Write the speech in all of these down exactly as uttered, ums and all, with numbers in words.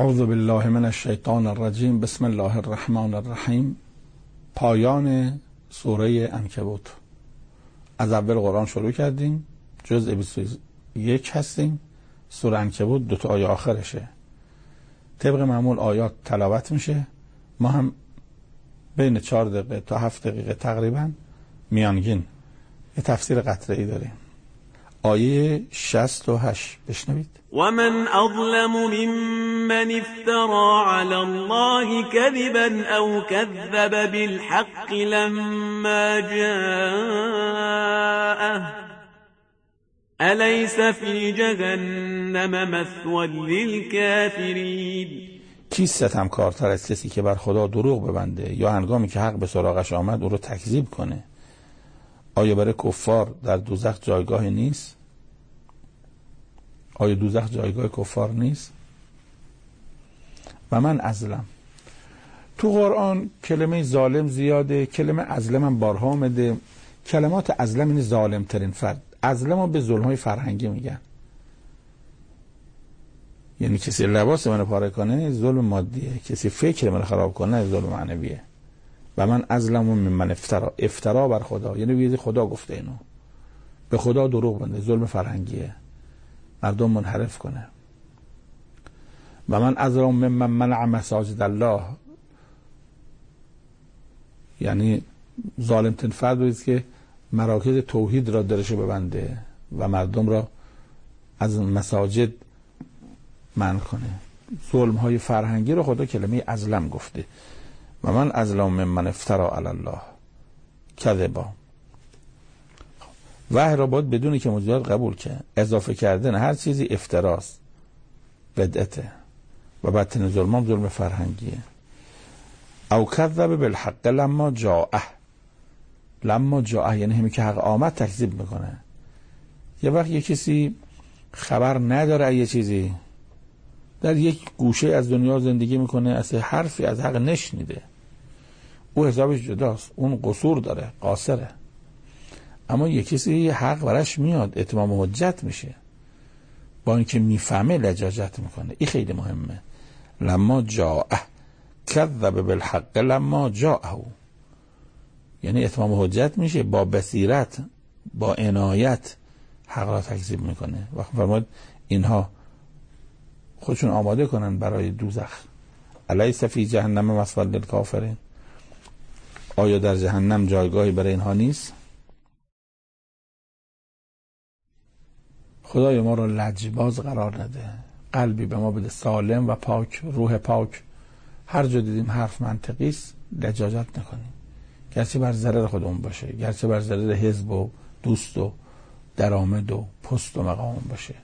اعوذ بالله من الشیطان الرجیم. بسم الله الرحمن الرحیم. پایان سوره عنکبوت. از اول قرآن شروع کردیم، جزء بیست و یک هستیم. سوره عنکبوت دو تا آیه آخرشه. طبق معمول آیات تلاوت میشه. ما هم بین چهار دقیقه تا هفت دقیقه تقریبا میانگین یه تفسیر قطعی داریم. آیه شصت و هشت بشنوید. ومن أظلم ممن افترى على الله كذبا أو كذب بالحق لما جاءه أليس في جهنم مثوى للكافرين. کی ستمکارتر از کسی که بر خدا دروغ ببنده یا هنگامی که حق به سراغش آمد او رو تکذیب کنه؟ آیا برای کفار در دوزخ جایگاه نیست؟ آیا دوزخ جایگاه کفار نیست؟ و من ازلم. تو قرآن کلمه ظالم زیاده، کلمه ازلم هم بارها آمده. کلمات ازلم این ظالم ترین فرد. ازلم ها به ظلم های فرهنگی میگن، یعنی کسی لباس منو پاره کنه ظلم مادیه، کسی فکر منو خراب کنه ظلم معنویه. و من ازلم ممن افترا، افترا بر خدا، یعنی ویزی خدا گفته اینو، به خدا دروغ بنده، ظلم فرهنگیه، مردم منحرف کنه. و من ازلم ممن منع مساجد الله، یعنی ظالم ترین فرد است که مراکز توحید را درشو ببنده و مردم را از مساجد منع کنه. ظلم های فرهنگی رو خدا کلمه ازلم گفته. و من ازلم ممن افترا علی الله کذبا. وحی را باید بدونی که موجودات قبول که اضافه کردن هر چیزی افتراست، بدعته و بدترین ظلم هم ظلم فرهنگیه. او کذب بالحق لما جاءه، لما جاءه یعنی همین که حق آمد تکذیب میکنه. یه وقت یه کسی خبر نداره یه چیزی، در یک گوشه از دنیا زندگی میکنه، اصلا حرفی از حق نشنیده، او حسابش جداست، اون قصور داره، قاصره. اما یک کسی حق برش میاد، اتمام حجت میشه، با اینکه میفهمه لجاجت میکنه. این خیلی مهمه. لما جاءه کذب بالحق لما جاءه، یعنی اتمام حجت میشه، با بصیرت با عنایت حق را تکذیب میکنه. وقت فرمود اینها خودشون آماده کنن برای دوزخ. الیس فی جهنم مثوی للکافرین، آیا در جهنم جایگاهی برای اینها نیست؟ خدای ما رو لجباز قرار نده، قلبی به ما بده سالم و پاک، روح پاک. هر جا دیدیم حرف منطقی است لجاجت نکنیم، گرچه بر ضرر خودمون باشه، گرچه بر ضرر حزب و دوست و درآمد و پست و مقام باشه.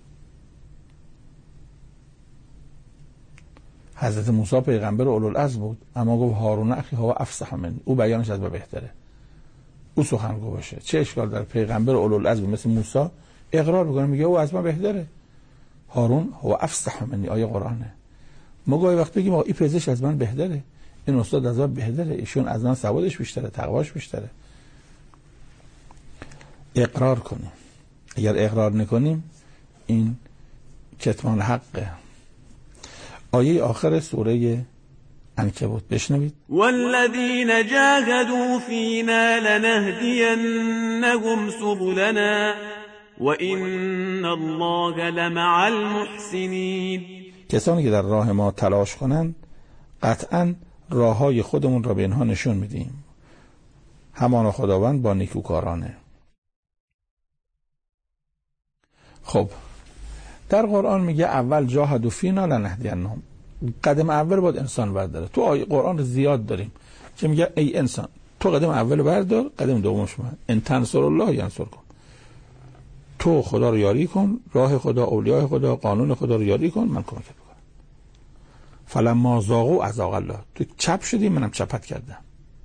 حضرت موسی پیغمبر اولوالعزم بود، اما گفت هارون اخی هو افصح منی، او بیانش از من بهتره، او سخنگو باشه. چه اشکال در پیغمبر اولوالعزم مثل موسی اقرار بکنه، میگه او از من بهتره، هارون هو افصح منی. آیه قرآنه. ما گاهی وقت بگیم این پزشک از من بهتره، این استاد از من بهتره، ایشون از من سوادش بیشتره، تقواش بیشتره. اقرار کنیم. اگر اقرار نکنیم این کتمان حقه. آیه آخر سوره عنکبوت بشنوید. والذین جاهدوا فینا لنهدینهم سبلنا وان الله لمع المحسنین. کسانی که در راه ما تلاش کنند قطعا راههای خودمون را به اینها نشون میدیم، همان خداوند با نیکوکارانه. خب در قرآن میگه اول جاهدوا فینا لنهدینهم، قدم اول باید انسان برداره. تو آیه قرآن زیاد داریم که میگه ای انسان تو قدم اول بردار، قدم دومش من ان تنصر الله ینصرکم، تو خدا رو یاری کن، راه خدا، اولیاء خدا، قانون خدا رو یاری کن، من کمکت میکنم. فلما زاغوا ازاغ الله، تو چپ شدی منم چپت کردم.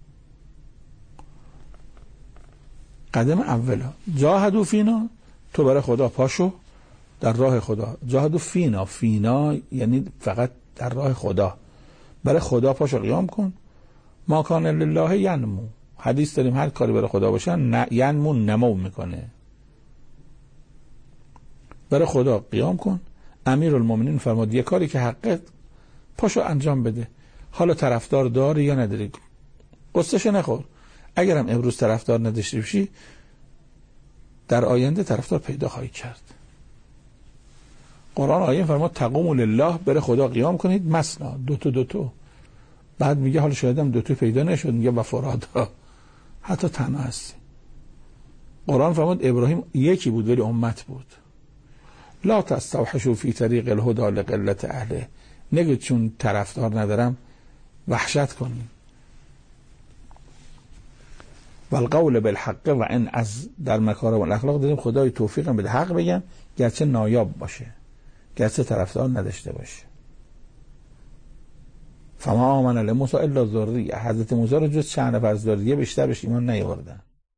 قدم اولا جاهدوا فینا، تو برای خدا پاشو در راه خدا. جاهدوا فینا، فینا یعنی فقط در راه خدا، برای خدا پاشو قیام کن. ما کان لله ینمو، حدیث داریم هر کاری برای خدا باشه ن... ینمو نمو میکنه. برای خدا قیام کن. امیرالمومنین فرمود یه کاری که حقه پاشو انجام بده. حالا طرفدار داری یا نداری، قصهش نخور. اگرم امروز طرفدار نداشته باشی در آینده طرفدار پیدا خواهی کرد. قرآن آیه فرمود تقوموا لله، بره خدا قیام کنید مثنا، دو تا دو تا. بعد میگه حالا شاید هم دو تا پیدا نشد، میگه و فرادا، حتی تنها هستی. قرآن فرمود ابراهیم یکی بود ولی امت بود. لا تستوحشوا فی طریق الهدى لقلت اهله، نگید چون طرفدار ندارم وحشت کنید. و القول بالحق و ان از در مکارم الاخلاق دیدیم خدای توفیق بده حق بگن گرچه نایاب باشه، گرچه طرفدار نداشته باشه. فما آمن لموسی الا ذریه، حضرت موسی رو جز چند نفر از ذریه بیشتر بهش ایمان نیاوردن.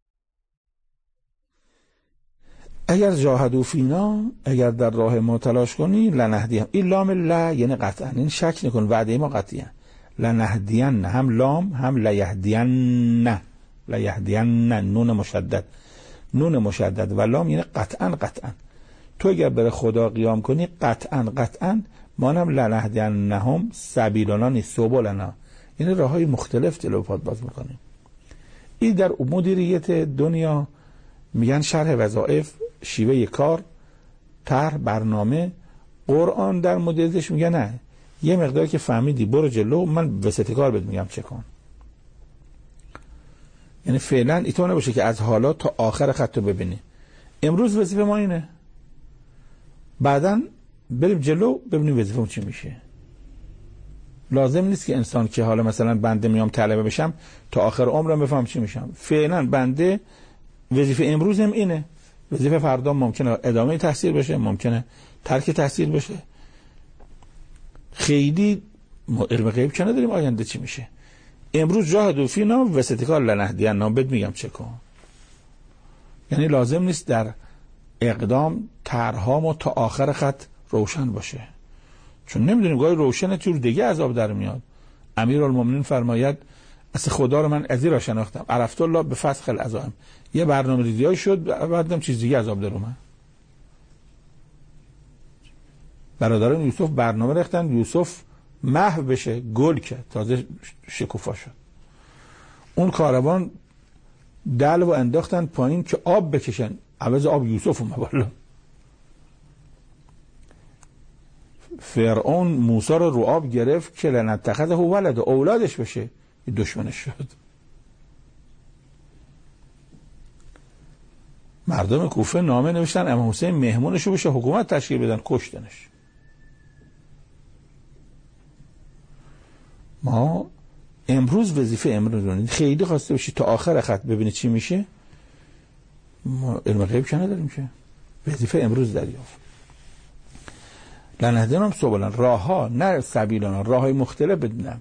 اگر جاهدوا فینا، اگر در راه ما تلاش کنی، لنهدیهم، این لام لا یعنی قطعا، این شک نکن وعده ما قطعیه. لنهدین، هم لام هم لیهدین، لیهدین نون مشدد، نون مشدد و لام یعنی قطعا قطعا. تو اگر بر خدا قیام کنی قطعا قطعا مانم لنهدینهم سبیلنا نیست، سبلنا، یعنی راههای مختلف جلو باز میکنیم. این در مدیریت دنیا میگن شرح وظایف، شیوه کار، طرح، برنامه. قرآن در مدیریتش میگه نه، یه مقدار که فهمیدی برو جلو، من وسط کار بهت میگم چه کن. یعنی فعلا ایتو نباشه که از حالا تا آخر خط رو ببینی. امروز وظیفه ما اینه، بعداً بریم جلو ببینیم وظیفه چی میشه. لازم نیست که انسان که حالا مثلا بنده میام طلبه بشم تا آخر عمرم بفهم چی میشم. فعلا بنده وظیفه امروزم اینه، وظیفه فردا ممکنه ادامه تحصیل بشه، ممکنه ترک تحصیل بشه. خیلی علم غیب که نداریم آینده چی میشه. امروز جاهدوا فینا وسط کار لنهدینهم بهت میگم چه کن. یعنی لازم نیست در اقدام طرح‌هامو تا آخر خط روشن باشه، چون نمیدونیم گاهی روشنه تور دیگه عذاب در میاد. امیرالمومنین فرماید اصل خدا رو من از این را شناختم، عرفت الله به فسخ العزائم، یه برنامه ریزیای شد بعدم چیز دیگه عذاب در اومد. برادران یوسف برنامه ریختن یوسف محو بشه، گل کرد، تازه شکوفا شد. اون کاروان دلو انداختن پایین که آب بکشن، عوض آب یوسف اومد بالا. فرعون موسی رو رو آب گرفت که لنتخذه ولد، اولادش بشه، دشمنش شد. مردم کوفه نامه نوشتن امام حسین مهمونشو بشه حکومت تشکیل بدن، کشتنش. ما امروز وظیفه امروز رو خیلی خواسته باشی تا آخر خط ببینی چی میشه، ما علم غیب که نداریم که، وظیفه امروز دریافت. لنهدینهم سبلنا، راه ها نه سبیلنا، راه های مختلف بدونم.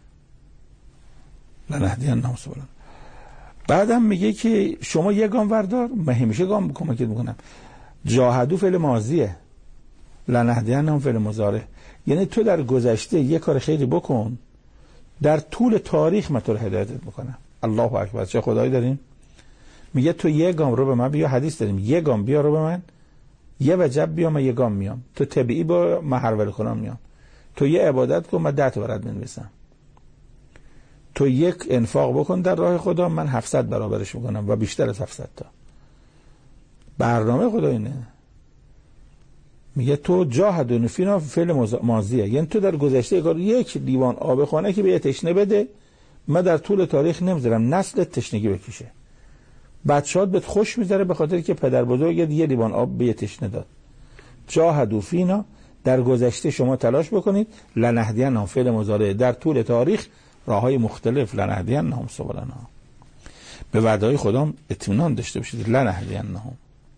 لنهدینهم سبلنا. بعدم میگه که شما یه گام وردار، من همیشه گام کمکت میکنم. جاهدوا فعل ماضیه، لنهدینهم فعل مضارع. یعنی تو در گذشته یه کار خیلی بکن، در طول تاریخ من تو رو هدایتت میکنم. الله اکبر، چه خدایی داریم. میگه تو یه گام رو به من بیا، حدیث داریم یه گام بیا رو به من، یه وجب بیا من یه گام میام، تو طبیعی با من هرول کنم میام، تو یه عبادت کن من ده تا برات بنویسم، تو یک انفاق بکن در راه خدا من هفتصد برابرش میکنم و بیشتر از هفتصد تا. برنامه خدا اینه. میگه تو جاهدوا فینا فعل ماضیه، یعنی تو در گذشته کار یک لیوان آب خانه که به تشنه بده، من در طول تاریخ نمیذارم نسل تشنگی بکشه. بچه‌هات بهت خوش میذاره به خاطر که پدر بزرگت یه لیوان آب به تشنه داد. جاهدوا فینا، در گذشته شما تلاش بکنید، لنهدینهم فعل مضارع، در طول تاریخ راههای مختلف، لنهدینهم سبلنا، به وعده‌های خدا اطمینان داشته باشید. لنهدینهم.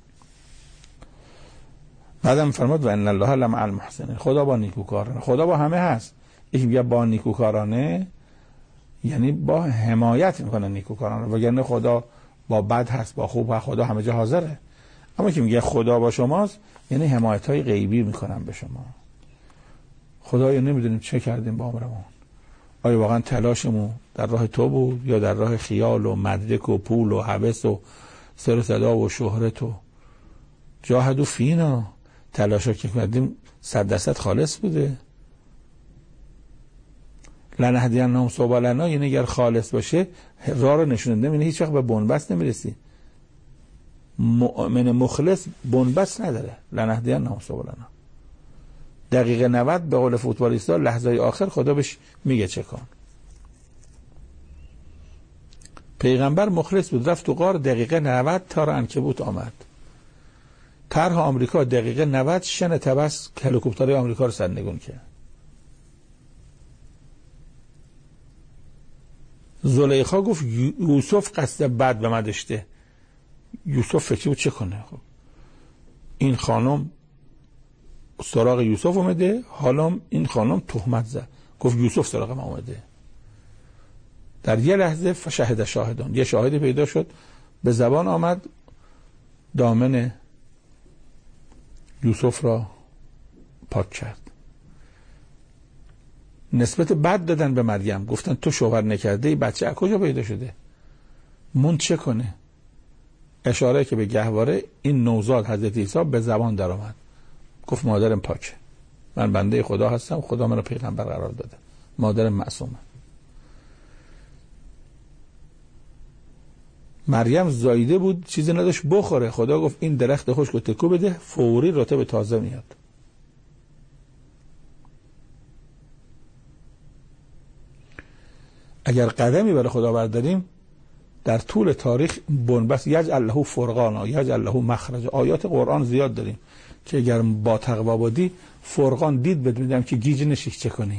بعدم فرمود و ان الله لمع المحسنین، خدا با نیکوکارانه، خدا با همه هست. یکی میگه با نیکوکارانه یعنی با حمایت میکنه نیکوکارانه، وگرنه خدا با بد هست، با خوب هست، خدا همه جا حاضره. اما که میگه خدا با شماست یعنی حمایت های غیبی میکنن به شما. خدایا نمیدونیم چه کردیم با عمرمون، آیا واقعا تلاشمون در راه تو بود یا در راه خیال و مدرک و پول و هوس و سر و صدا و شهرت و جاهدوا فینا، تلاشا که کردیم صد درصد خالص بوده؟ لنهدینهم سبلنا یعنی اگر خالص باشه راه رو نشوننده، یعنی هیچ وقت به بنبست نمیرسی. مؤمن مخلص بنبست نداره. لنهدینهم سبلنا دقیقه نود به قول فوتبالیستا لحظه آخر خدا بهش میگه چه کن. پیغمبر مخلص بود، رفت تو غار دقیقه نود تار عنکبوت آمد. طرح آمریکا دقیقه نود شن تبس هلیکوپترهای آمریکا رو سرنگون کرد. زلیخا گفت یوسف قصد بد به من داشته. یوسف فکر بود چه کنه؟ خب این خانم سراغ یوسف اومده، حالا این خانم تهمت زد، گفت یوسف سراغ من اومده. در یه لحظه فشهد شاهدان، یه شاهدی پیدا شد، به زبان آمد، دامن یوسف را پاک کرد. نسبت بد دادن به مریم، گفتن تو شوهر نکرده، ای بچه از کجا پیدا شده؟ مون چه کنه؟ اشاره که به گهواره این نوزاد حضرت عیسی به زبان در آمد، گفت مادرم پاکه، من بنده خدا هستم، خدا من رو پیغمبر قرار داده، مادرم معصومه. مریم زایده بود، چیزی نداشت بخوره، خدا گفت این درخت خشک رو تکو بده، فوری رطب تازه میاد. اگر قدمی برای خدا برداریم در طول تاریخ بنبست یجعل له فرقانا یجعل له مخرج، آیات قرآن زیاد داریم که اگر با تقوا بودی فرقان دید بدونیم که گیج نشی چه کنی.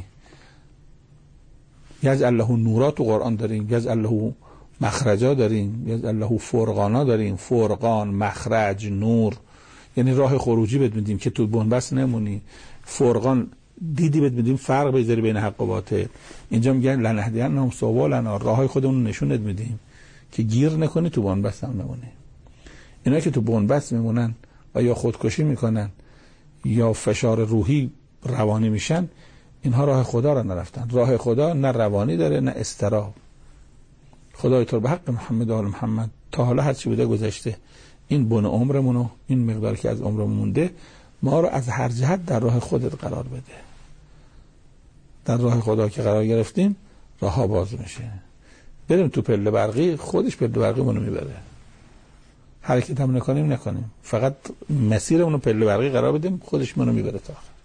یجعل له نورا تو قرآن داریم، یجعل له مخرجا داریم، یجعل له فرقانا داریم، فرقان، مخرج، نور، یعنی راه خروجی بدونیم که تو بنبست نمونی. فرقان دیدی بدونیم فرق بذاری بین حق و باطل. اینجا میگن لنهدینهم سبلنا، راههای خودمون نشونت میدیم که گیر نکنی، تو بنبست هم نمونی. اینا که تو بنبست میمونن و یا خودکشی میکنن یا فشار روحی روانی میشن، اینها راه خدا را نرفتن. راه خدا نه روانی داره نه استراب. خدای تو به حق محمد و آل محمد تا حالا هر چی بوده گذشته، این بن عمرمونو، این مقدار که از عمرمون مونده، ما رو از هر جهت در راه خودت قرار بده. در راه خدا که قرار گرفتیم راه ها باز میشه. بریم تو پله برقی، خودش پله برقی منو میبره. حرکت هم نکنیم نکنیم، فقط مسیرمونو پله برقی قرار بدیم، خودش منو میبره تا آخر.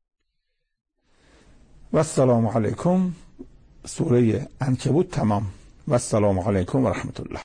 و السلام علیکم. سوره عنکبوت تمام. و السلام علیکم و رحمت الله.